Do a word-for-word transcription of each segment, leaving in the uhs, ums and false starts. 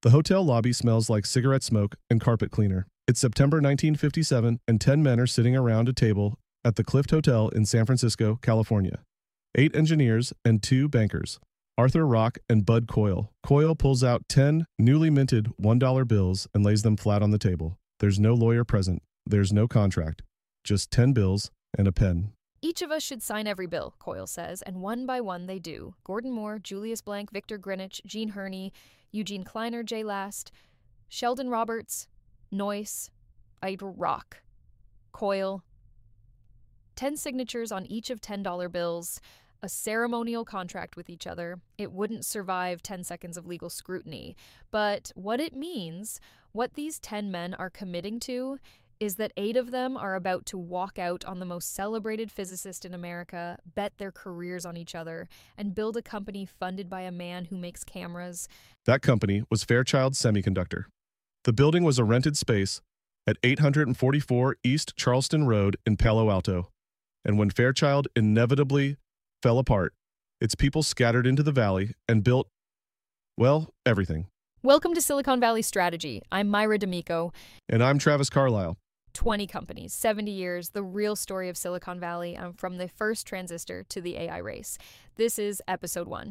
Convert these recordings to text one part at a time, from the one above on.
The hotel lobby smells like cigarette smoke and carpet cleaner. It's September nineteen fifty-seven, and ten men are sitting around a table at the Clift Hotel in San Francisco, California. Eight engineers and two bankers, Arthur Rock and Bud Coyle. Coyle pulls out ten newly minted one dollar bills and lays them flat on the table. There's no lawyer present. There's no contract. Just ten bills and a pen. Each of us should sign every bill, Coyle says, and one by one they do. Gordon Moore, Julius Blank, Victor Greenwich, Gene Herney, Eugene Kleiner, Jay Last, Sheldon Roberts, Noyce, Ida Rock, Coyle. Ten signatures on each of ten dollar bills, a ceremonial contract with each other. It wouldn't survive ten seconds of legal scrutiny. But what it means, what these ten men are committing to, is that eight of them are about to walk out on the most celebrated physicist in America, bet their careers on each other, and build a company funded by a man who makes cameras. That company was Fairchild Semiconductor. The building was a rented space at eight forty-four East Charleston Road in Palo Alto. And when Fairchild inevitably fell apart, its people scattered into the valley and built, well, everything. Welcome to Silicon Valley Strategy. I'm Myra D'Amico. And I'm Travis Carlisle. twenty companies, seventy years, the real story of Silicon Valley, um, from the first transistor to the A I race. This is episode one.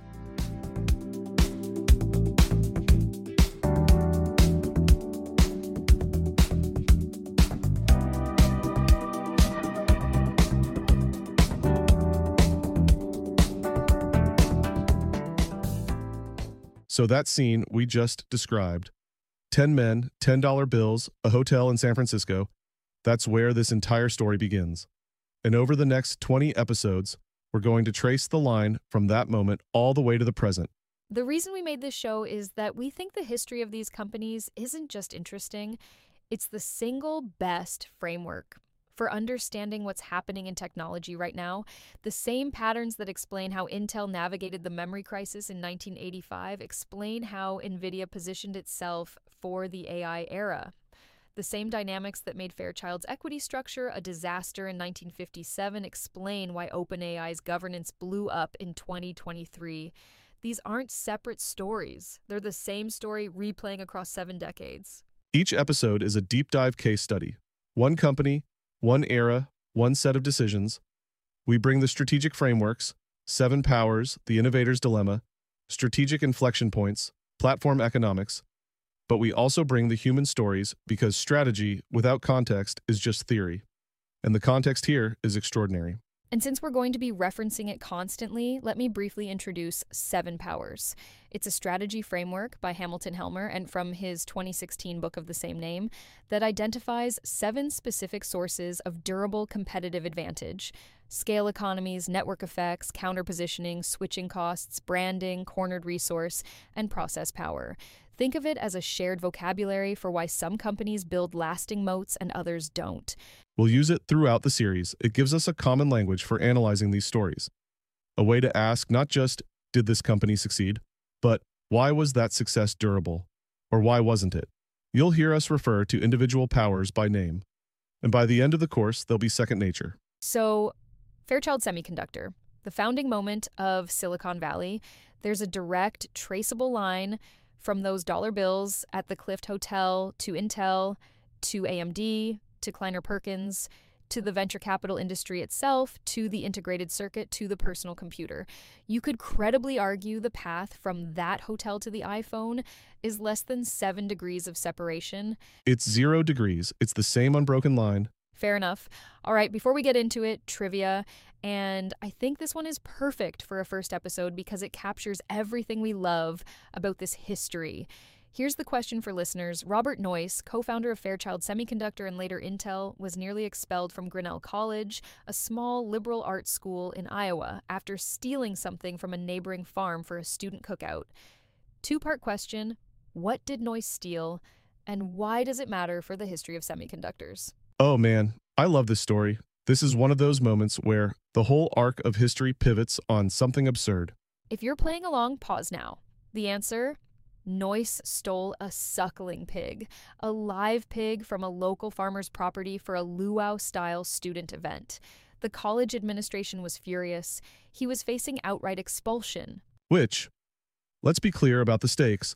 So that scene we just described, ten men, ten dollar bills, a hotel in San Francisco, that's where this entire story begins. And over the next twenty episodes, we're going to trace the line from that moment all the way to the present. The reason we made this show is that we think the history of these companies isn't just interesting, it's the single best framework for understanding what's happening in technology right now. The same patterns that explain how Intel navigated the memory crisis in nineteen eighty-five explain how NVIDIA positioned itself for the A I era. The same dynamics that made Fairchild's equity structure a disaster in nineteen fifty-seven explain why OpenAI's governance blew up in twenty twenty-three. These aren't separate stories. They're the same story replaying across seven decades. Each episode is a deep dive case study. One company, one era, one set of decisions. We bring the strategic frameworks, seven powers, the innovator's dilemma, strategic inflection points, platform economics, but we also bring the human stories because strategy without context is just theory. And the context here is extraordinary. And since we're going to be referencing it constantly, let me briefly introduce Seven Powers. It's a strategy framework by Hamilton Helmer and from his twenty sixteen book of the same name that identifies seven specific sources of durable competitive advantage: scale economies, network effects, counter-positioning, switching costs, branding, cornered resource, and process power. Think of it as a shared vocabulary for why some companies build lasting moats and others don't. We'll use it throughout the series. It gives us a common language for analyzing these stories. A way to ask not just, did this company succeed, but why was that success durable? Or why wasn't it? You'll hear us refer to individual powers by name. And by the end of the course, they'll be second nature. So, Fairchild Semiconductor, the founding moment of Silicon Valley, there's a direct, traceable line from those dollar bills at the Clift Hotel to Intel, to A M D, to Kleiner Perkins, to the venture capital industry itself, to the integrated circuit, to the personal computer. You could credibly argue the path from that hotel to the iPhone is less than seven degrees of separation. It's zero degrees. It's the same unbroken line. Fair enough. All right, before we get into it, trivia. And I think this one is perfect for a first episode because it captures everything we love about this history. Here's the question for listeners. Robert Noyce, co-founder of Fairchild Semiconductor and later Intel, was nearly expelled from Grinnell College, a small liberal arts school in Iowa, after stealing something from a neighboring farm for a student cookout. Two-part question: what did Noyce steal, and why does it matter for the history of semiconductors? Oh man, I love this story. This is one of those moments where the whole arc of history pivots on something absurd. If you're playing along, pause now. The answer? Noyce stole a suckling pig, a live pig from a local farmer's property for a luau-style student event. The college administration was furious. He was facing outright expulsion. Which, let's be clear about the stakes,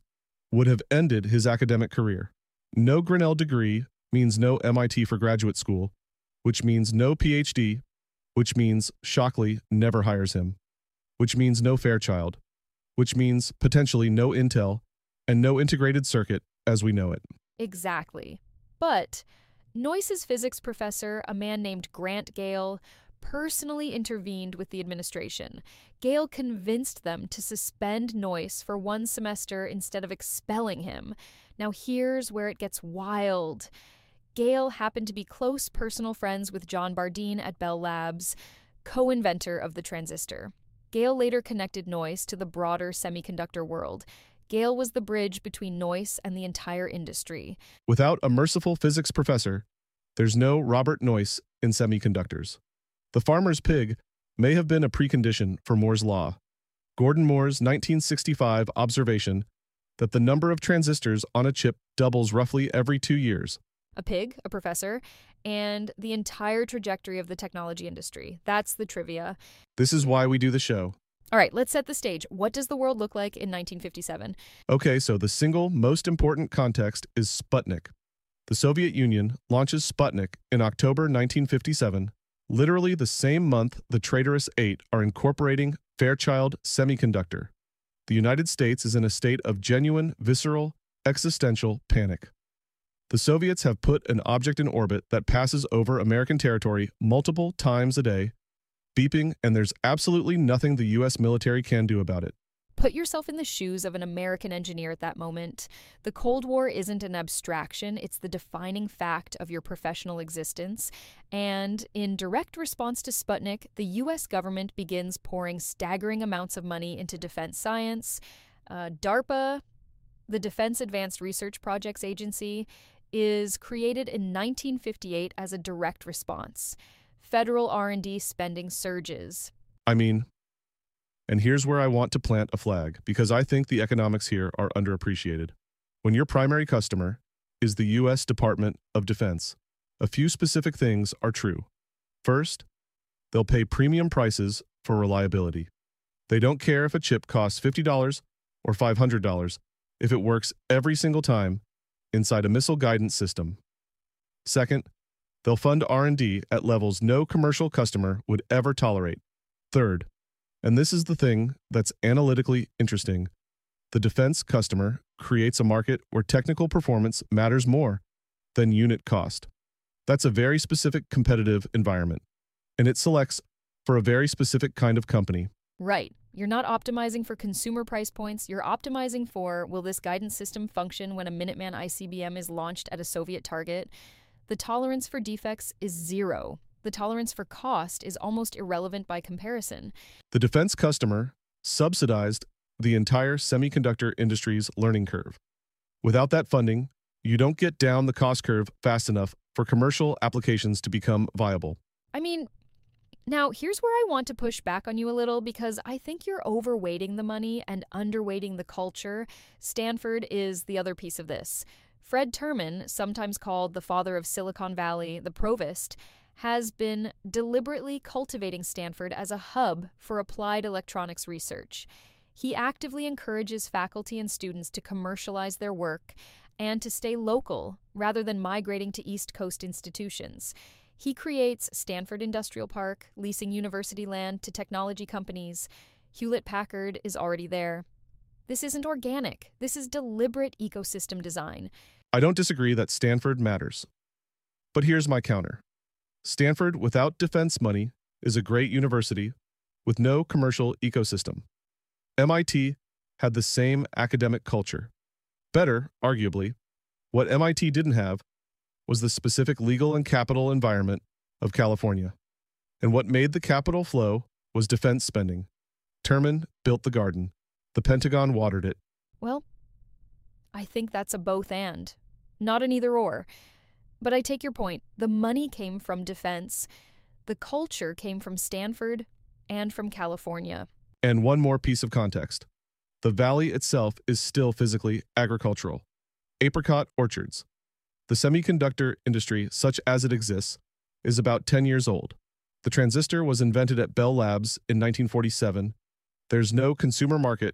would have ended his academic career. No Grinnell degree means no M I T for graduate school, which means no P H D, which means Shockley never hires him, which means no Fairchild, which means potentially no Intel, and no integrated circuit as we know it. Exactly. But Noyce's physics professor, a man named Grant Gale, personally intervened with the administration. Gale convinced them to suspend Noyce for one semester instead of expelling him. Now here's where it gets wild. Gale happened to be close personal friends with John Bardeen at Bell Labs, co-inventor of the transistor. Gale later connected Noyce to the broader semiconductor world. Gale was the bridge between Noyce and the entire industry. Without a merciful physics professor, there's no Robert Noyce in semiconductors. The farmer's pig may have been a precondition for Moore's law. Gordon Moore's nineteen sixty-five observation that the number of transistors on a chip doubles roughly every two years. A pig, a professor, and the entire trajectory of the technology industry. That's the trivia. This is why we do the show. All right, let's set the stage. What does the world look like in nineteen fifty-seven? Okay, so the single most important context is Sputnik. The Soviet Union launches Sputnik in October nineteen fifty-seven, literally the same month the traitorous eight are incorporating Fairchild Semiconductor. The United States is in a state of genuine, visceral, existential panic. The Soviets have put an object in orbit that passes over American territory multiple times a day, beeping, and there's absolutely nothing the U S military can do about it. Put yourself in the shoes of an American engineer at that moment. The Cold War isn't an abstraction, it's the defining fact of your professional existence. And in direct response to Sputnik, the U S government begins pouring staggering amounts of money into defense science. Uh, DARPA, the Defense Advanced Research Projects Agency, is created in nineteen fifty-eight as a direct response. Federal R and D spending surges. I mean, and here's where I want to plant a flag, because I think the economics here are underappreciated. When your primary customer is the U S Department of Defense, a few specific things are true. First, they'll pay premium prices for reliability. They don't care if a chip costs fifty dollars or five hundred dollars if it works every single time inside a missile guidance system. Second, they'll fund R and D at levels no commercial customer would ever tolerate. Third, and this is the thing that's analytically interesting, the defense customer creates a market where technical performance matters more than unit cost. That's a very specific competitive environment, and it selects for a very specific kind of company. Right. You're not optimizing for consumer price points. You're optimizing for, will this guidance system function when a Minuteman I C B M is launched at a Soviet target? The tolerance for defects is zero. The tolerance for cost is almost irrelevant by comparison. The defense customer subsidized the entire semiconductor industry's learning curve. Without that funding, you don't get down the cost curve fast enough for commercial applications to become viable. I mean, now here's where I want to push back on you a little, because I think you're overweighting the money and underweighting the culture. Stanford is the other piece of this. Fred Terman, sometimes called the father of Silicon Valley, the provost, has been deliberately cultivating Stanford as a hub for applied electronics research. He actively encourages faculty and students to commercialize their work and to stay local rather than migrating to East Coast institutions. He creates Stanford Industrial Park, leasing university land to technology companies. Hewlett-Packard is already there. This isn't organic. This is deliberate ecosystem design. I don't disagree that Stanford matters. But here's my counter. Stanford without defense money is a great university with no commercial ecosystem. M I T had the same academic culture. Better, arguably, what M I T didn't have was the specific legal and capital environment of California. And what made the capital flow was defense spending. Terman built the garden. The Pentagon watered it. Well, I think that's a both and, not an either or. But I take your point. The money came from defense. The culture came from Stanford and from California. And one more piece of context. The valley itself is still physically agricultural. Apricot orchards. The semiconductor industry, such as it exists, is about ten years old. The transistor was invented at Bell Labs in nineteen forty-seven. There's no consumer market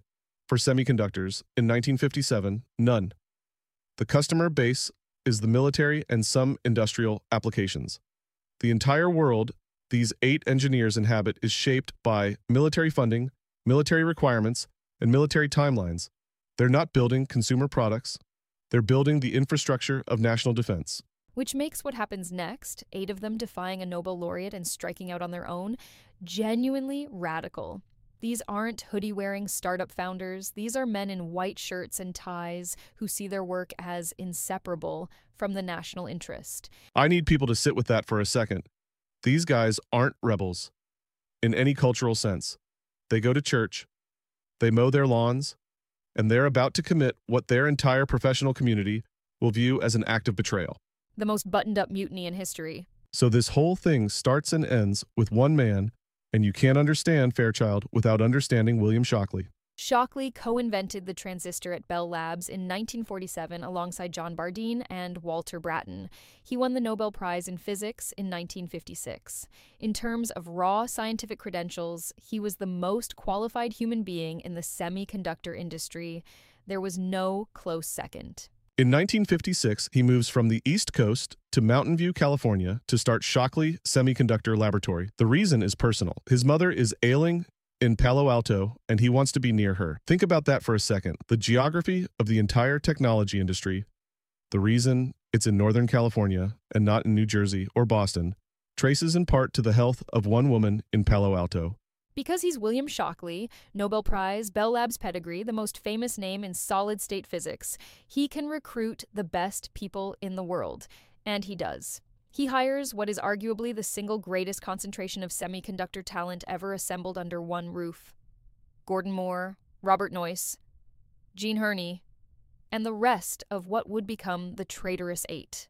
for semiconductors in nineteen fifty-seven? None. The customer base is the military and some industrial applications. The entire world these eight engineers inhabit is shaped by military funding, military requirements, and military timelines. They're not building consumer products. They're building the infrastructure of national defense. Which makes what happens next, eight of them defying a Nobel laureate and striking out on their own, genuinely radical. These aren't hoodie-wearing startup founders. These are men in white shirts and ties who see their work as inseparable from the national interest. I need people to sit with that for a second. These guys aren't rebels in any cultural sense. They go to church, they mow their lawns, and they're about to commit what their entire professional community will view as an act of betrayal. The most buttoned-up mutiny in history. So this whole thing starts and ends with one man, and you can't understand Fairchild without understanding William Shockley. Shockley co-invented the transistor at Bell Labs in nineteen forty-seven alongside John Bardeen and Walter Brattain. He won the Nobel Prize in Physics in nineteen fifty-six. In terms of raw scientific credentials, he was the most qualified human being in the semiconductor industry. There was no close second. In nineteen fifty-six, he moves from the East Coast to Mountain View, California, to start Shockley Semiconductor Laboratory. The reason is personal. His mother is ailing in Palo Alto, and he wants to be near her. Think about that for a second. The geography of the entire technology industry, the reason it's in Northern California and not in New Jersey or Boston, traces in part to the health of one woman in Palo Alto. Because he's William Shockley, Nobel Prize, Bell Labs pedigree, the most famous name in solid-state physics, he can recruit the best people in the world, and he does. He hires what is arguably the single greatest concentration of semiconductor talent ever assembled under one roof. Gordon Moore, Robert Noyce, Gene Herney, and the rest of what would become the Traitorous Eight,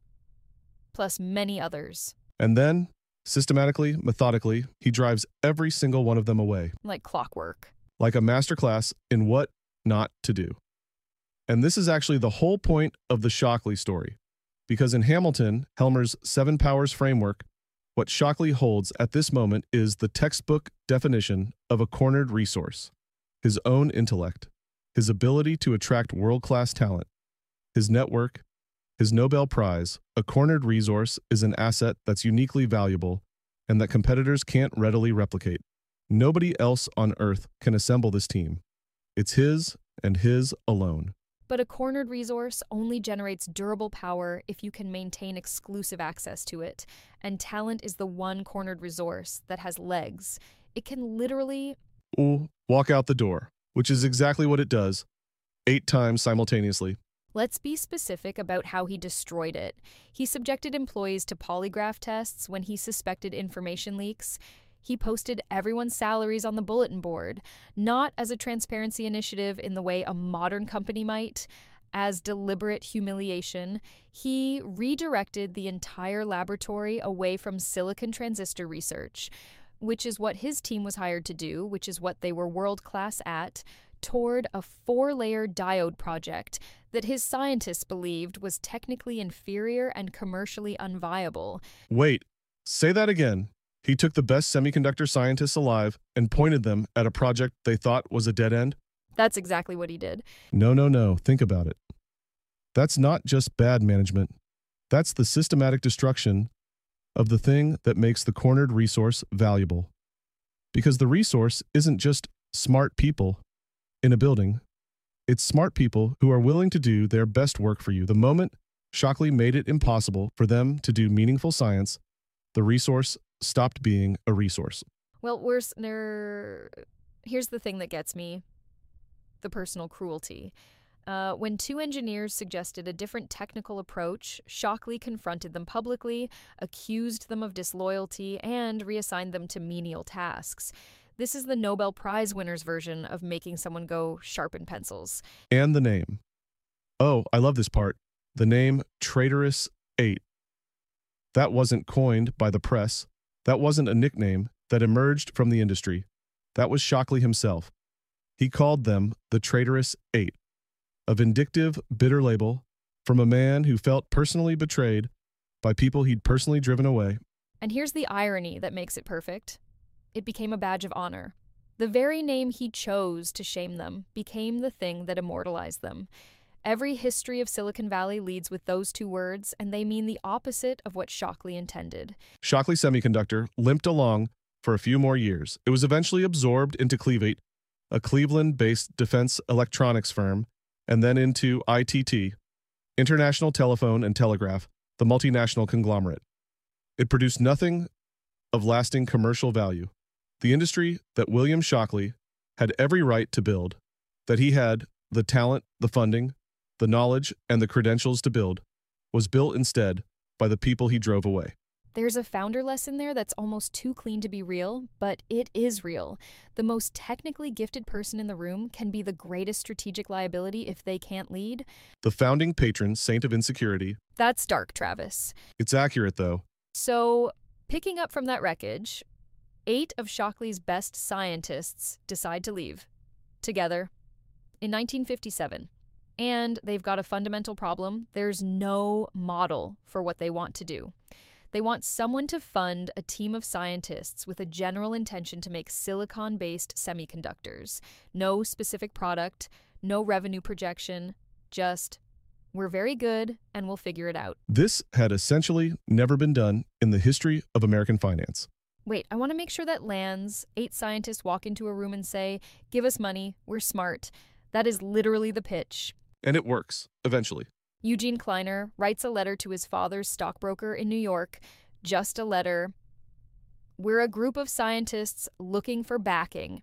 plus many others. And then, systematically, methodically, he drives every single one of them away. Like clockwork. Like a masterclass in what not to do. And this is actually the whole point of the Shockley story. Because in Hamilton, Helmer's Seven Powers framework, what Shockley holds at this moment is the textbook definition of a cornered resource: his own intellect, his ability to attract world-class talent, his network, his Nobel Prize. A cornered resource is an asset that's uniquely valuable and that competitors can't readily replicate. Nobody else on Earth can assemble this team. It's his and his alone. But a cornered resource only generates durable power if you can maintain exclusive access to it, and talent is the one cornered resource that has legs. It can literally Ooh, walk out the door, which is exactly what it does, eight times simultaneously. Let's be specific about how he destroyed it. He subjected employees to polygraph tests when he suspected information leaks. He posted everyone's salaries on the bulletin board, not as a transparency initiative in the way a modern company might, as deliberate humiliation. He redirected the entire laboratory away from silicon transistor research, which is what his team was hired to do, which is what they were world-class at, toward a four-layer diode project that his scientists believed was technically inferior and commercially unviable. Wait, say that again. He took the best semiconductor scientists alive and pointed them at a project they thought was a dead end? That's exactly what he did. No, no, no. Think about it. That's not just bad management. That's the systematic destruction of the thing that makes the cornered resource valuable. Because the resource isn't just smart people in a building. It's smart people who are willing to do their best work for you. The moment Shockley made it impossible for them to do meaningful science, the resource stopped being a resource. Well, worse, there... here's the thing that gets me. The personal cruelty. Uh, when two engineers suggested a different technical approach, Shockley confronted them publicly, accused them of disloyalty, and reassigned them to menial tasks. This is the Nobel Prize winner's version of making someone go sharpen pencils. And the name. Oh, I love this part. The name Traitorous Eight. That wasn't coined by the press. That wasn't a nickname that emerged from the industry. That was Shockley himself. He called them the Traitorous Eight, a vindictive, bitter label from a man who felt personally betrayed by people he'd personally driven away. And here's the irony that makes it perfect. It became a badge of honor. The very name he chose to shame them became the thing that immortalized them. Every history of Silicon Valley leads with those two words, and they mean the opposite of what Shockley intended. Shockley Semiconductor limped along for a few more years. It was eventually absorbed into Cleavate, a Cleveland-based defense electronics firm, and then into I T T, International Telephone and Telegraph, the multinational conglomerate. It produced nothing of lasting commercial value. The industry that William Shockley had every right to build, that he had the talent, the funding, the knowledge, and the credentials to build, was built instead by the people he drove away. There's a founder lesson there that's almost too clean to be real, but it is real. The most technically gifted person in the room can be the greatest strategic liability if they can't lead. The founding patron saint of insecurity. That's dark, Travis. It's accurate, though. So, picking up from that wreckage, eight of Shockley's best scientists decide to leave, together, in nineteen fifty-seven. And they've got a fundamental problem. There's no model for what they want to do. They want someone to fund a team of scientists with a general intention to make silicon-based semiconductors. No specific product, no revenue projection, just, we're very good and we'll figure it out. This had essentially never been done in the history of American finance. Wait, I want to make sure that lands. Eight scientists walk into a room and say, give us money, we're smart. That is literally the pitch. And it works, eventually. Eugene Kleiner writes a letter to his father's stockbroker in New York. Just a letter. We're a group of scientists looking for backing.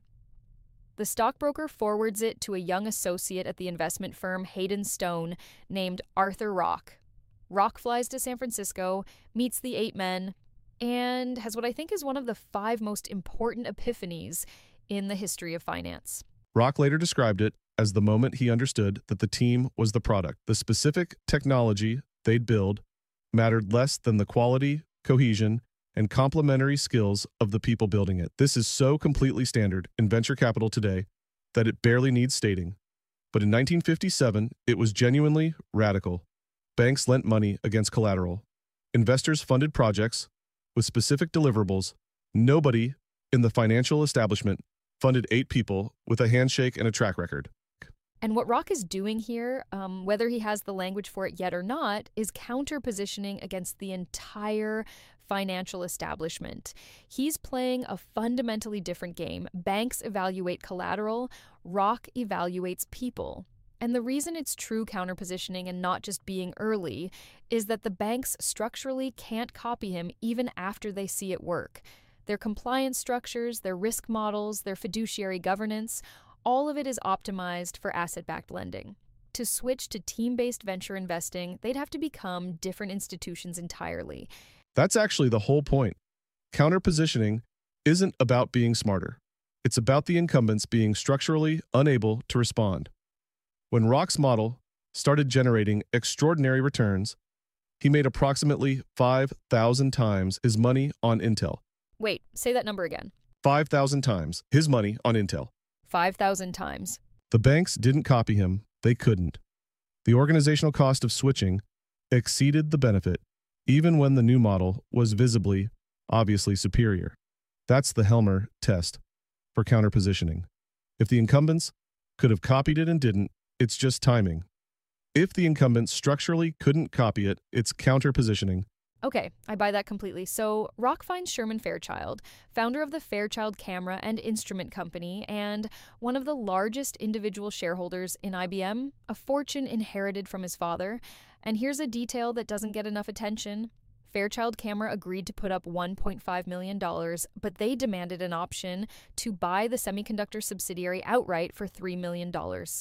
The stockbroker forwards it to a young associate at the investment firm Hayden Stone named Arthur Rock. Rock flies to San Francisco, meets the eight men, and has what I think is one of the five most important epiphanies in the history of finance. Rock later described it as the moment he understood that the team was the product. The specific technology they'd build mattered less than the quality, cohesion, and complementary skills of the people building it. This is so completely standard in venture capital today that it barely needs stating. But in nineteen fifty-seven, it was genuinely radical. Banks lent money against collateral. Investors funded projects with specific deliverables. Nobody in the financial establishment funded eight people with a handshake and a track record. And what Rock is doing here, um, whether he has the language for it yet or not, is counter-positioning against the entire financial establishment. He's playing a fundamentally different game. Banks evaluate collateral, Rock evaluates people. And the reason it's true counter-positioning and not just being early is that the banks structurally can't copy him even after they see it work. Their compliance structures, their risk models, their fiduciary governance, all of it is optimized for asset-backed lending. To switch to team-based venture investing, they'd have to become different institutions entirely. That's actually the whole point. Counter-positioning isn't about being smarter. It's about the incumbents being structurally unable to respond. When Rock's model started generating extraordinary returns, he made approximately five thousand times his money on Intel. Wait, say that number again. five thousand times his money on Intel. five thousand times. The banks didn't copy him. They couldn't. The organizational cost of switching exceeded the benefit, even when the new model was visibly, obviously superior. That's the Helmer test for counter-positioning. If the incumbents could have copied it and didn't, it's just timing. If the incumbents structurally couldn't copy it, it's counter-positioning. Okay, I buy that completely. So, Rock finds Sherman Fairchild, founder of the Fairchild Camera and Instrument Company, and one of the largest individual shareholders in I B M, a fortune inherited from his father. And here's a detail that doesn't get enough attention. Fairchild Camera agreed to put up one point five million dollars, but they demanded an option to buy the semiconductor subsidiary outright for three million dollars.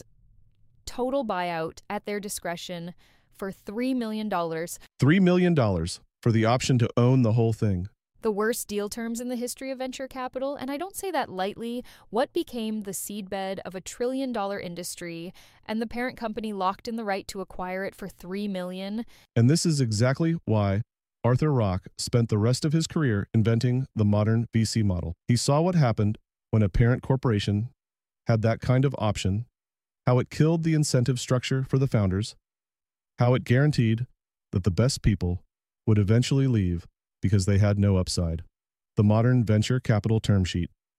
Total buyout at their discretion for three million dollars. three million dollars for the option to own the whole thing. The worst deal terms in the history of venture capital, and I don't say that lightly. What became the seedbed of a trillion-dollar industry, and the parent company locked in the right to acquire it for three million dollars. And this is exactly why Arthur Rock spent the rest of his career inventing the modern V C model. He saw what happened when a parent corporation had that kind of option, how it killed the incentive structure for the founders, how it guaranteed that the best people would eventually leave because they had no upside. The modern venture capital term sheet.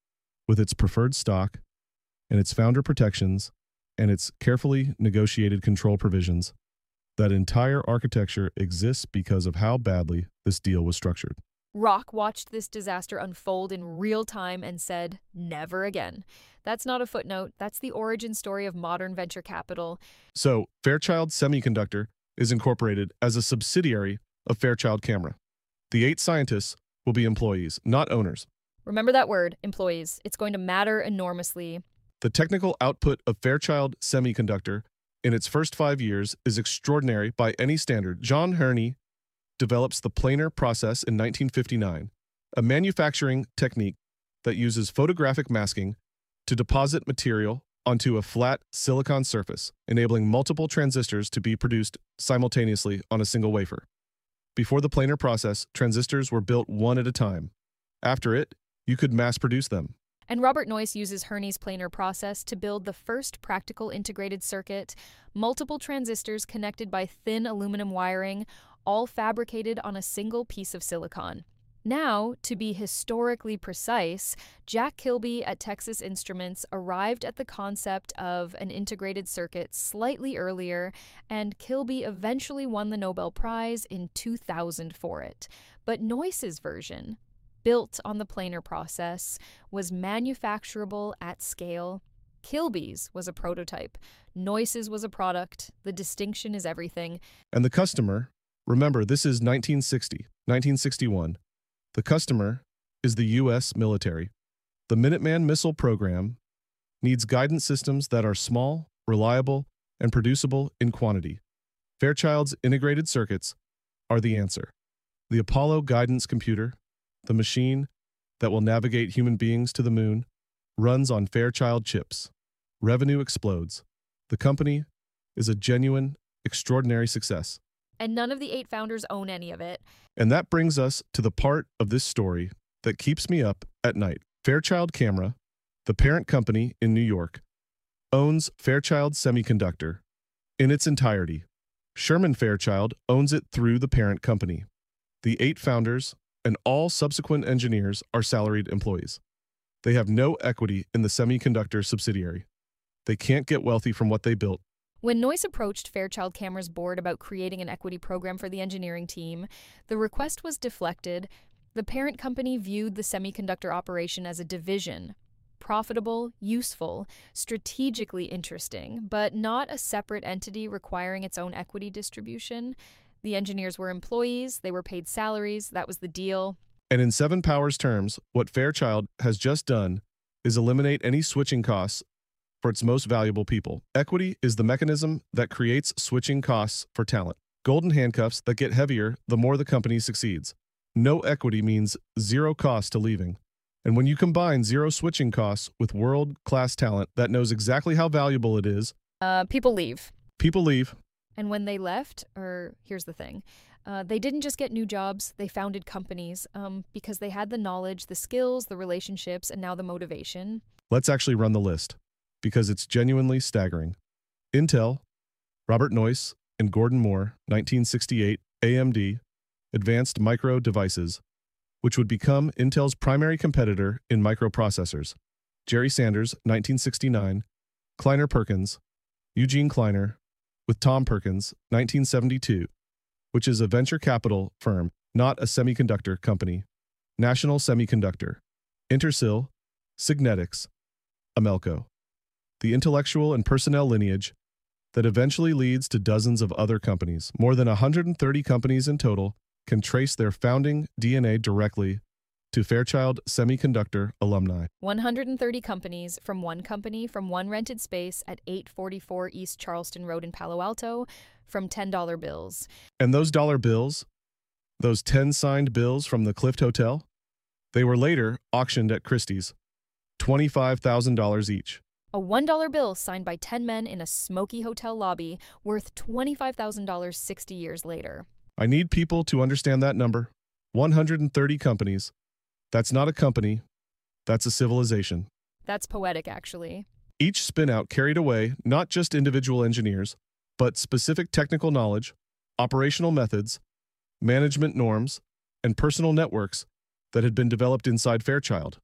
with its preferred stock and its founder protections and its carefully negotiated control provisions. That entire architecture exists because of how badly this deal was structured. Rock watched this disaster unfold in real time and said, never again. That's not a footnote. That's the origin story of modern venture capital. So, Fairchild Semiconductor is incorporated as a subsidiary of Fairchild Camera. The eight scientists will be employees, not owners. Remember that word, employees. It's going to matter enormously. The technical output of Fairchild Semiconductor in its first five years is extraordinary by any standard. John Herney develops the planar process in nineteen fifty-nine, a manufacturing technique that uses photographic masking to deposit material onto a flat silicon surface, enabling multiple transistors to be produced simultaneously on a single wafer. Before the planar process, transistors were built one at a time. After it, you could mass produce them. And Robert Noyce uses Herney's planar process to build the first practical integrated circuit, multiple transistors connected by thin aluminum wiring, all fabricated on a single piece of silicon. Now, to be historically precise, Jack Kilby at Texas Instruments arrived at the concept of an integrated circuit slightly earlier, and Kilby eventually won the Nobel Prize in two thousand for it. But Noyce's version, built on the planar process, was manufacturable at scale. Kilby's was a prototype. Noyce's was a product. The distinction is everything. And the customer, remember, this is nineteen sixty, nineteen sixty-one. The customer is the U S military. The Minuteman missile program needs guidance systems that are small, reliable, and producible in quantity. Fairchild's integrated circuits are the answer. The Apollo guidance computer, the machine that will navigate human beings to the moon, runs on Fairchild chips. Revenue explodes. The company is a genuine, extraordinary success. And none of the eight founders own any of it. And that brings us to the part of this story that keeps me up at night. Fairchild Camera, the parent company in New York, owns Fairchild Semiconductor in its entirety. Sherman Fairchild owns it through the parent company. The eight founders and all subsequent engineers are salaried employees. They have no equity in the semiconductor subsidiary. They can't get wealthy from what they built. When Noyce approached Fairchild Camera's board about creating an equity program for the engineering team, the request was deflected. The parent company viewed the semiconductor operation as a division, profitable, useful, strategically interesting, but not a separate entity requiring its own equity distribution. The engineers were employees, they were paid salaries, that was the deal. And in Seven Powers terms, what Fairchild has just done is eliminate any switching costs for its most valuable people. Equity is the mechanism that creates switching costs for talent. Golden handcuffs that get heavier the more the company succeeds. No equity means zero cost to leaving. And when you combine zero switching costs with world-class talent that knows exactly how valuable it is, Uh, people leave. people leave. And when they left, or here's the thing, uh, they didn't just get new jobs, they founded companies um, because they had the knowledge, the skills, the relationships, and now the motivation. Let's actually run the list, because it's genuinely staggering. Intel, Robert Noyce and Gordon Moore, nineteen sixty-eight, A M D, Advanced Micro Devices, which would become Intel's primary competitor in microprocessors. Jerry Sanders, nineteen sixty-nine, Kleiner Perkins, Eugene Kleiner, with Tom Perkins, nineteen seventy-two, which is a venture capital firm, not a semiconductor company. National Semiconductor, Intersil, Signetics, Amelco. The intellectual and personnel lineage that eventually leads to dozens of other companies. More than one hundred thirty companies in total can trace their founding D N A directly to Fairchild Semiconductor alumni. one hundred thirty companies from one company from one rented space at eight forty-four East Charleston Road in Palo Alto from ten dollar bills. And those dollar bills, those ten signed bills from the Clift Hotel, they were later auctioned at Christie's, twenty-five thousand dollars each. A one dollar bill signed by ten men in a smoky hotel lobby worth twenty-five thousand dollars sixty years later. I need people to understand that number. one hundred thirty companies. That's not a company. That's a civilization. That's poetic, actually. Each spin-out carried away not just individual engineers, but specific technical knowledge, operational methods, management norms, and personal networks that had been developed inside Fairchild.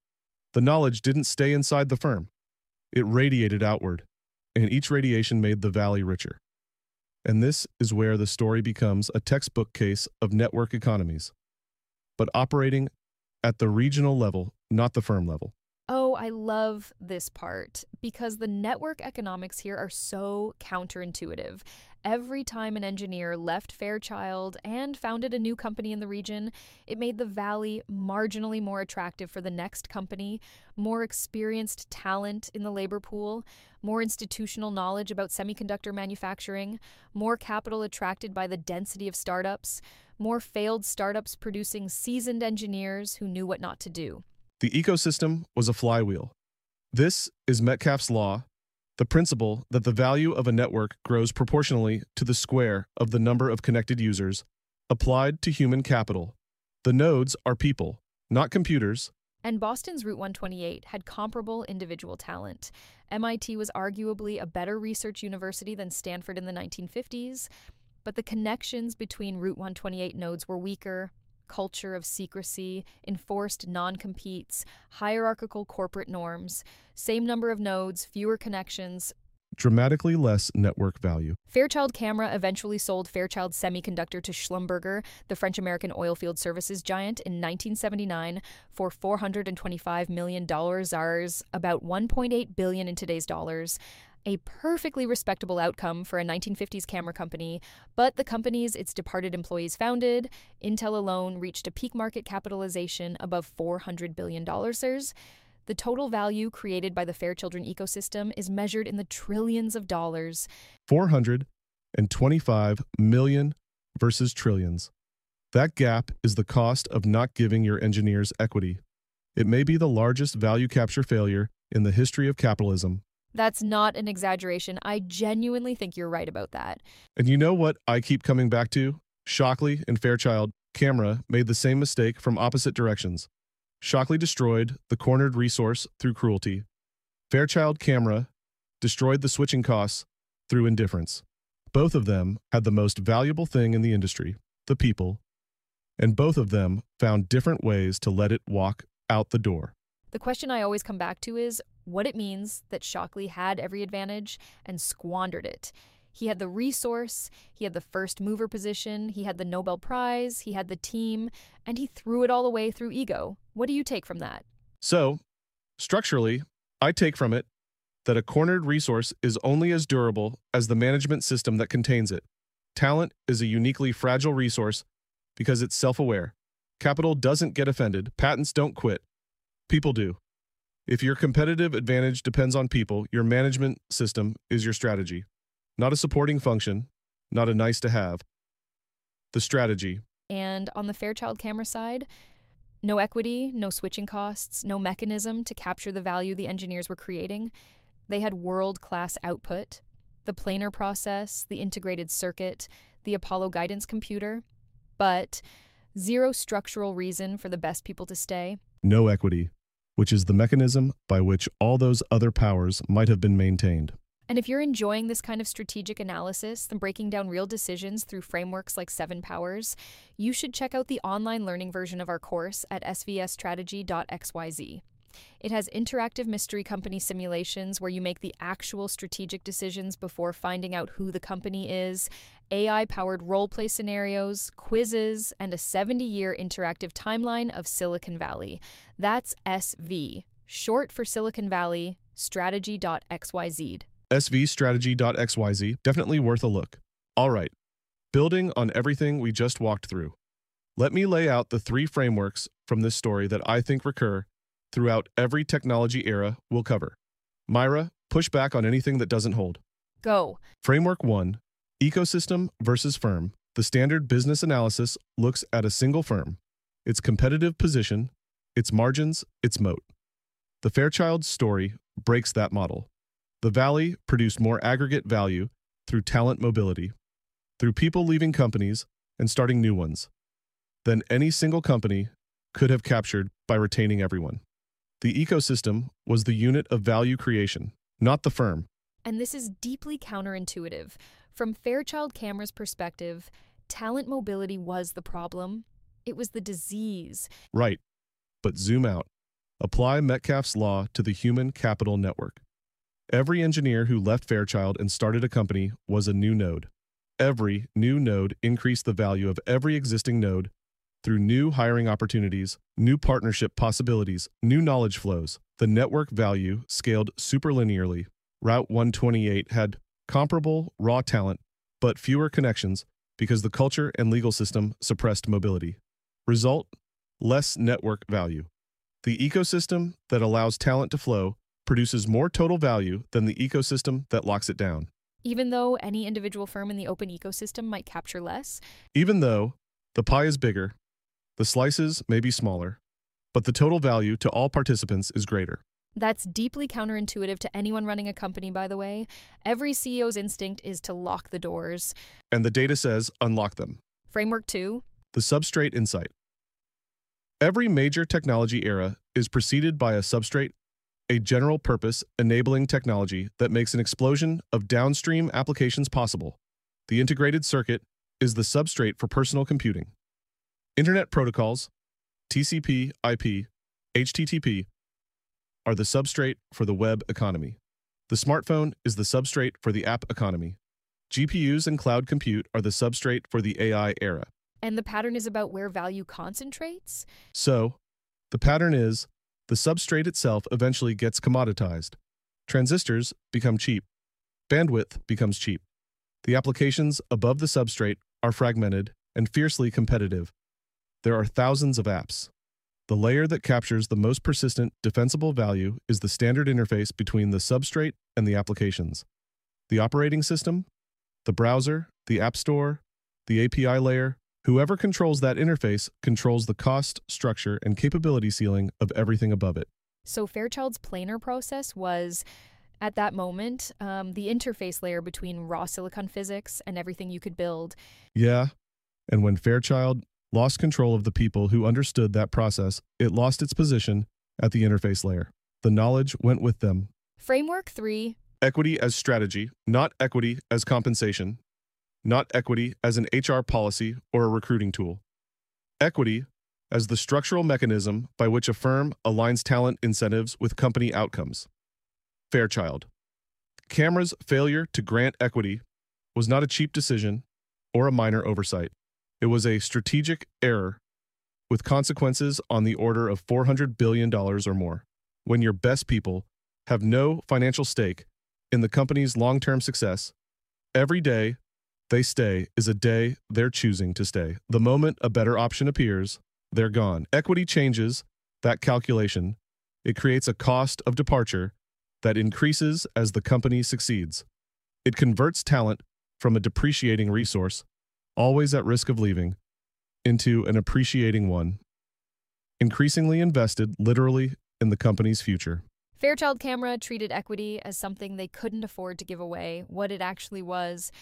The knowledge didn't stay inside the firm. It radiated outward, and each radiation made the valley richer. And this is where the story becomes a textbook case of network economies, but operating at the regional level, not the firm level. Oh, I love this part because the network economics here are so counterintuitive. Every time an engineer left Fairchild and founded a new company in the region, it made the valley marginally more attractive for the next company, more experienced talent in the labor pool, more institutional knowledge about semiconductor manufacturing, more capital attracted by the density of startups, more failed startups producing seasoned engineers who knew what not to do. The ecosystem was a flywheel. This is Metcalfe's law, the principle that the value of a network grows proportionally to the square of the number of connected users applied to human capital. The nodes are people, not computers. And Boston's Route one twenty-eight had comparable individual talent. M I T was arguably a better research university than Stanford in the nineteen fifties, but the connections between Route one twenty-eight nodes were weaker. Culture of secrecy, enforced non-competes, hierarchical corporate norms, same number of nodes, fewer connections. Dramatically less network value. Fairchild Camera eventually sold Fairchild Semiconductor to Schlumberger, the French-American oilfield services giant, in nineteen seventy-nine for four hundred twenty-five million dollars, ours about one point eight billion dollars in today's dollars. A perfectly respectable outcome for a nineteen fifties camera company, but the companies its departed employees founded, Intel alone, reached a peak market capitalization above four hundred billion dollars. The total value created by the Fairchildren ecosystem is measured in the trillions of dollars. four hundred twenty-five million versus trillions. That gap is the cost of not giving your engineers equity. It may be the largest value capture failure in the history of capitalism. That's not an exaggeration. I genuinely think you're right about that. And you know what I keep coming back to? Shockley and Fairchild Camera made the same mistake from opposite directions. Shockley destroyed the cornered resource through cruelty. Fairchild Camera destroyed the switching costs through indifference. Both of them had the most valuable thing in the industry, the people, and both of them found different ways to let it walk out the door. The question I always come back to is what it means that Shockley had every advantage and squandered it. He had the resource, he had the first mover position, he had the Nobel Prize, he had the team, and he threw it all away through ego. What do you take from that? So, structurally, I take from it that a cornered resource is only as durable as the management system that contains it. Talent is a uniquely fragile resource because it's self-aware. Capital doesn't get offended, patents don't quit. People do. If your competitive advantage depends on people, your management system is your strategy. Not a supporting function, not a nice to have. The strategy. And on the Fairchild Camera side, no equity, no switching costs, no mechanism to capture the value the engineers were creating. They had world-class output, the planar process, the integrated circuit, the Apollo guidance computer, but zero structural reason for the best people to stay. No equity, which is the mechanism by which all those other powers might have been maintained. And if you're enjoying this kind of strategic analysis and breaking down real decisions through frameworks like Seven Powers, you should check out the online learning version of our course at s v s strategy dot x y z. It has interactive mystery company simulations where you make the actual strategic decisions before finding out who the company is, A I-powered role-play scenarios, quizzes, and a seventy-year interactive timeline of Silicon Valley. That's S V, short for Silicon Valley, strategy dot x y z. s v strategy dot x y z, definitely worth a look. All right, building on everything we just walked through, let me lay out the three frameworks from this story that I think recur throughout every technology era we'll cover. Myra, push back on anything that doesn't hold. Go. Framework one, ecosystem versus firm. The standard business analysis looks at a single firm, its competitive position, its margins, its moat. The Fairchild story breaks that model. The Valley produced more aggregate value through talent mobility, through people leaving companies and starting new ones, than any single company could have captured by retaining everyone. The ecosystem was the unit of value creation, not the firm. And this is deeply counterintuitive. From Fairchild Camera's perspective, talent mobility was the problem. It was the disease. Right. But zoom out. Apply Metcalfe's law to the human capital network. Every engineer who left Fairchild and started a company was a new node. Every new node increased the value of every existing node through new hiring opportunities, new partnership possibilities, new knowledge flows. The network value scaled superlinearly. Route one twenty-eight had comparable raw talent, but fewer connections because the culture and legal system suppressed mobility. Result: less network value. The ecosystem that allows talent to flow produces more total value than the ecosystem that locks it down. Even though any individual firm in the open ecosystem might capture less? Even though the pie is bigger, the slices may be smaller, but the total value to all participants is greater. That's deeply counterintuitive to anyone running a company, by the way. Every C E O's instinct is to lock the doors. And the data says unlock them. Framework two. The substrate insight. Every major technology era is preceded by a substrate, a general-purpose enabling technology that makes an explosion of downstream applications possible. The integrated circuit is the substrate for personal computing. Internet protocols, T C P, I P, H T T P, are the substrate for the web economy. The smartphone is the substrate for the app economy. G P Us and cloud compute are the substrate for the A I era. And the pattern is about where value concentrates? So, the pattern is the substrate itself eventually gets commoditized. Transistors become cheap. Bandwidth becomes cheap. The applications above the substrate are fragmented and fiercely competitive. There are thousands of apps. The layer that captures the most persistent, defensible value is the standard interface between the substrate and the applications. The operating system, the browser, the app store, the A P I layer, whoever controls that interface controls the cost, structure, and capability ceiling of everything above it. So Fairchild's planar process was, at that moment, um, the interface layer between raw silicon physics and everything you could build. Yeah, and when Fairchild lost control of the people who understood that process, it lost its position at the interface layer. The knowledge went with them. Framework three. Equity as strategy, not equity as compensation, not equity as an H R policy or a recruiting tool. Equity as the structural mechanism by which a firm aligns talent incentives with company outcomes. Fairchild. Camera's failure to grant equity was not a cheap decision or a minor oversight. It was a strategic error with consequences on the order of four hundred billion dollars or more. When your best people have no financial stake in the company's long-term success, every day they stay is a day they're choosing to stay. The moment a better option appears, they're gone. Equity changes that calculation. It creates a cost of departure that increases as the company succeeds. It converts talent from a depreciating resource, always at risk of leaving, into an appreciating one, increasingly invested literally in the company's future. Fairchild Camera treated equity as something they couldn't afford to give away. What it actually was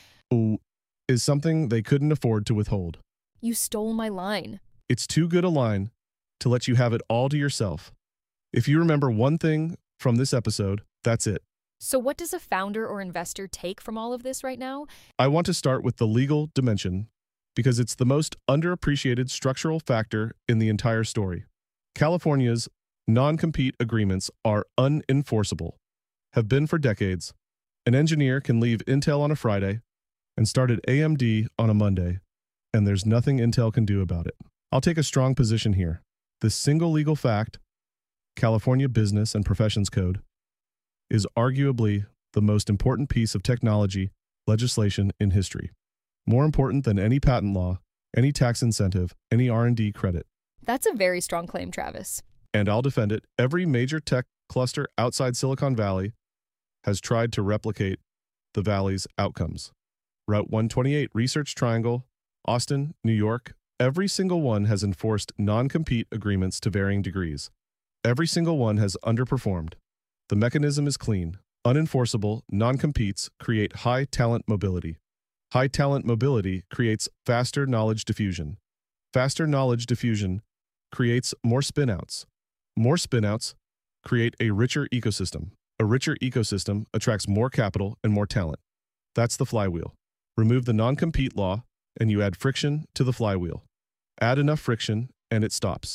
is something they couldn't afford to withhold. You stole my line. It's too good a line to let you have it all to yourself. If you remember one thing from this episode, that's it. So what does a founder or investor take from all of this right now? I want to start with the legal dimension because it's the most underappreciated structural factor in the entire story. California's non-compete agreements are unenforceable, have been for decades. An engineer can leave Intel on a Friday and start at A M D on a Monday, and there's nothing Intel can do about it. I'll take a strong position here. This single legal fact, California Business and Professions Code, is arguably the most important piece of technology legislation in history. More important than any patent law, any tax incentive, any R and D credit. That's a very strong claim, Travis. And I'll defend it. Every major tech cluster outside Silicon Valley has tried to replicate the Valley's outcomes. Route one twenty-eight, Research Triangle, Austin, New York, every single one has enforced non-compete agreements to varying degrees. Every single one has underperformed. The mechanism is clean. Unenforceable non-competes create high talent mobility. High talent mobility creates faster knowledge diffusion. Faster knowledge diffusion creates more spinouts. More spinouts create a richer ecosystem. A richer ecosystem attracts more capital and more talent. That's the flywheel. Remove the non-compete law and you add friction to the flywheel. Add enough friction and it stops.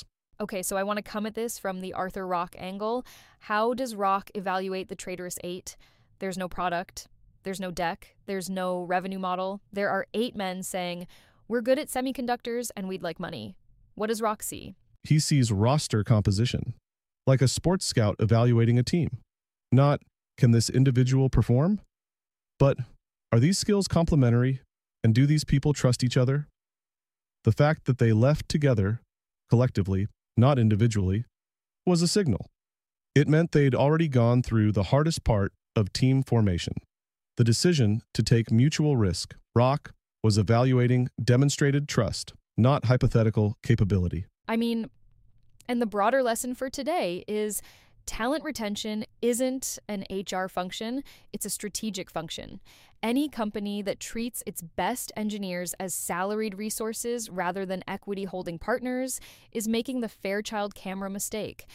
Okay, so I want to come at this from the Arthur Rock angle. How does Rock evaluate the Traitorous Eight? There's no product, there's no deck, there's no revenue model. There are eight men saying, we're good at semiconductors and we'd like money. What does Rock see? He sees roster composition, like a sports scout evaluating a team. Not, can this individual perform? But, are these skills complementary, and do these people trust each other? The fact that they left together, collectively, not individually, was a signal. It meant they'd already gone through the hardest part of team formation. The decision to take mutual risk. Rock was evaluating demonstrated trust, not hypothetical capability. I mean, and the broader lesson for today is talent retention isn't an H R function, it's a strategic function. Any company that treats its best engineers as salaried resources rather than equity-holding partners is making the Fairchild Camera mistake.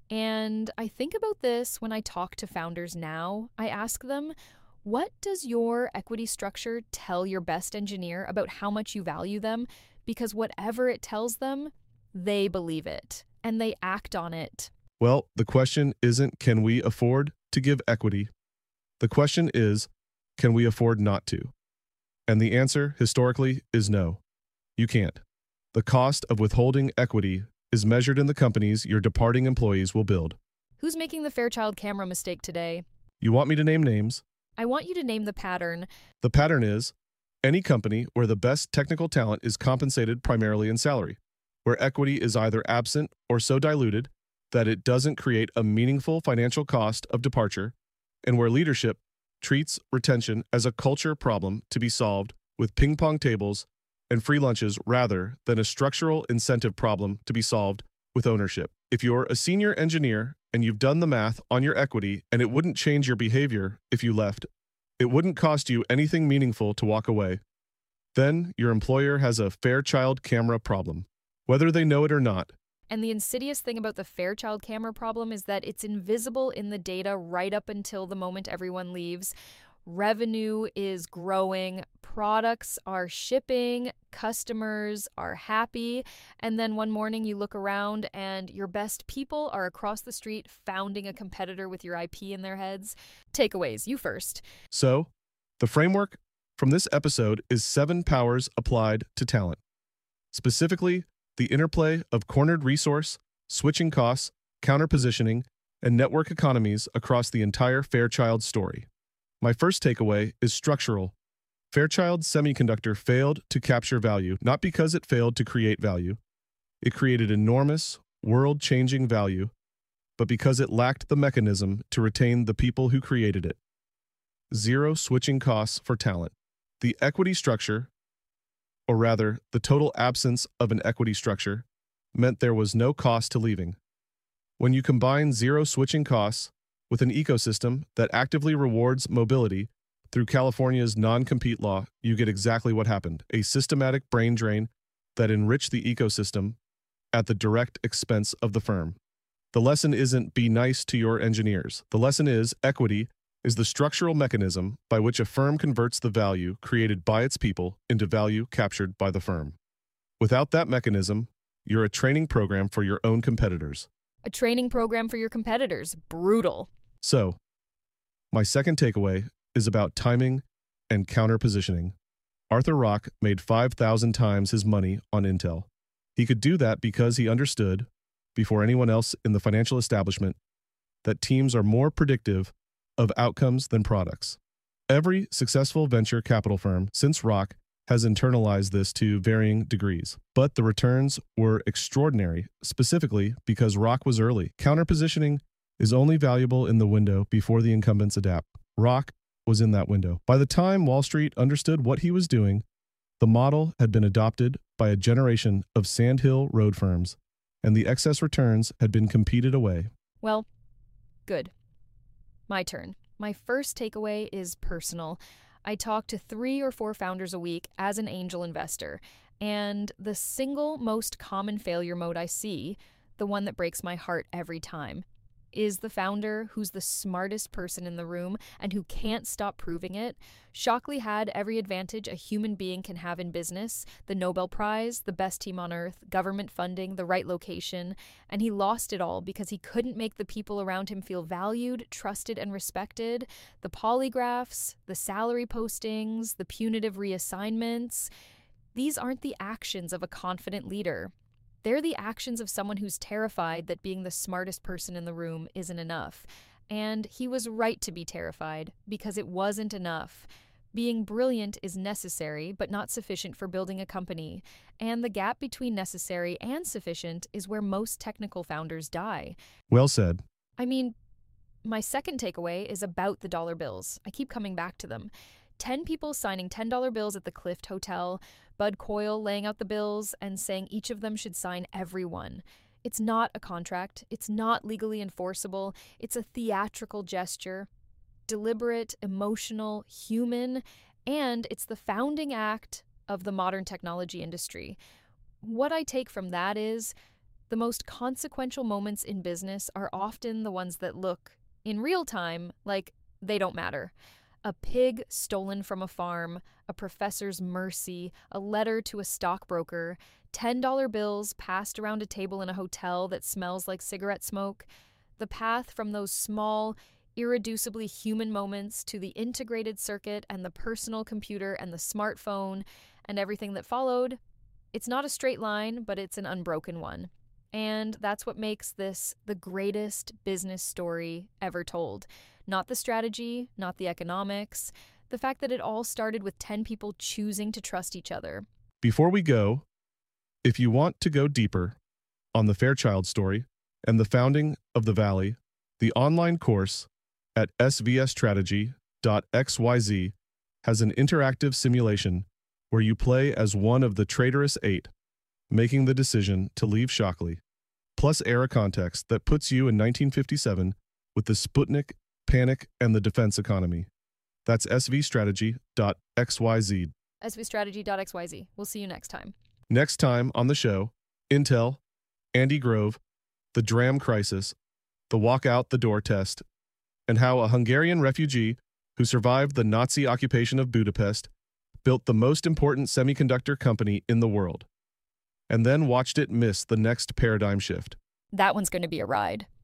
And I think about this when I talk to founders now. I ask them, what does your equity structure tell your best engineer about how much you value them? Because whatever it tells them, they believe it, and they act on it. Well, the question isn't, can we afford to give equity? The question is, can we afford not to? And the answer, historically, is no. You can't. The cost of withholding equity is measured in the companies your departing employees will build. Who's making the Fairchild Camera mistake today? You want me to name names? I want you to name the pattern. The pattern is any company where the best technical talent is compensated primarily in salary, where equity is either absent or so diluted that it doesn't create a meaningful financial cost of departure, and where leadership treats retention as a culture problem to be solved with ping pong tables and free lunches rather than a structural incentive problem to be solved with ownership. If you're a senior engineer and you've done the math on your equity and it wouldn't change your behavior if you left, it wouldn't cost you anything meaningful to walk away, then your employer has a Fairchild Camera problem, whether they know it or not. And the insidious thing about the Fairchild Camera problem is that it's invisible in the data right up until the moment everyone leaves. Revenue is growing, products are shipping, customers are happy, and then one morning you look around and your best people are across the street founding a competitor with your I P in their heads. Takeaways, you first. So, the framework from this episode is seven powers applied to talent. Specifically, the interplay of cornered resource, switching costs, counter-positioning, and network economies across the entire Fairchild story. My first takeaway is structural. Fairchild Semiconductor failed to capture value, not because it failed to create value. It created enormous, world-changing value, but because it lacked the mechanism to retain the people who created it. Zero switching costs for talent. The equity structure, or rather, the total absence of an equity structure, meant there was no cost to leaving. When you combine zero switching costs with an ecosystem that actively rewards mobility through California's non-compete law, you get exactly what happened, a systematic brain drain that enriched the ecosystem at the direct expense of the firm. The lesson isn't be nice to your engineers. The lesson is equity is the structural mechanism by which a firm converts the value created by its people into value captured by the firm. Without that mechanism, you're a training program for your own competitors. A training program for your competitors. Brutal. So, my second takeaway is about timing and counter-positioning. Arthur Rock made five thousand times his money on Intel. He could do that because he understood, before anyone else in the financial establishment, that teams are more predictive of outcomes than products. Every successful venture capital firm since Rock has internalized this to varying degrees, but the returns were extraordinary, specifically because Rock was early. Counter-positioning is only valuable in the window before the incumbents adapt. Rock was in that window. By the time Wall Street understood what he was doing, the model had been adopted by a generation of sandhill road firms, and the excess returns had been competed away. Well, good. My turn. My first takeaway is personal. I talk to three or four founders a week as an angel investor, and the single most common failure mode I see, the one that breaks my heart every time, is the founder who's the smartest person in the room and who can't stop proving it. Shockley had every advantage a human being can have in business: the Nobel Prize, the best team on earth, government funding, the right location, and he lost it all because he couldn't make the people around him feel valued, trusted, and respected. The polygraphs, the salary postings, the punitive reassignments, these aren't the actions of a confident leader. They're the actions of someone who's terrified that being the smartest person in the room isn't enough. And he was right to be terrified, because it wasn't enough. Being brilliant is necessary, but not sufficient for building a company. And the gap between necessary and sufficient is where most technical founders die. Well said. I mean, my second takeaway is about the dollar bills. I keep coming back to them. Ten people signing ten dollar bills at the Clift Hotel, Bud Coyle laying out the bills and saying each of them should sign every one. It's not a contract. It's not legally enforceable. It's a theatrical gesture, deliberate, emotional, human, and it's the founding act of the modern technology industry. What I take from that is the most consequential moments in business are often the ones that look, in real time, like they don't matter. A pig stolen from a farm, a professor's mercy, a letter to a stockbroker, ten dollar bills passed around a table in a hotel that smells like cigarette smoke. The path from those small, irreducibly human moments to the integrated circuit and the personal computer and the smartphone and everything that followed, it's not a straight line, but it's an unbroken one. And that's what makes this the greatest business story ever told. Not the strategy, not the economics, the fact that it all started with ten people choosing to trust each other. Before we go, if you want to go deeper on the Fairchild story and the founding of the Valley, the online course at s v s strategy dot x y z has an interactive simulation where you play as one of the traitorous eight, making the decision to leave Shockley, plus era context that puts you in nineteen fifty-seven with the Sputnik, panic, and the defense economy. That's s v strategy dot x y z. s v strategy dot x y z. We'll see you next time. Next time on the show, Intel, Andy Grove, the Dram crisis, the walk out the door test, and how a Hungarian refugee who survived the Nazi occupation of Budapest built the most important semiconductor company in the world, and then watched it miss the next paradigm shift. That one's going to be a ride.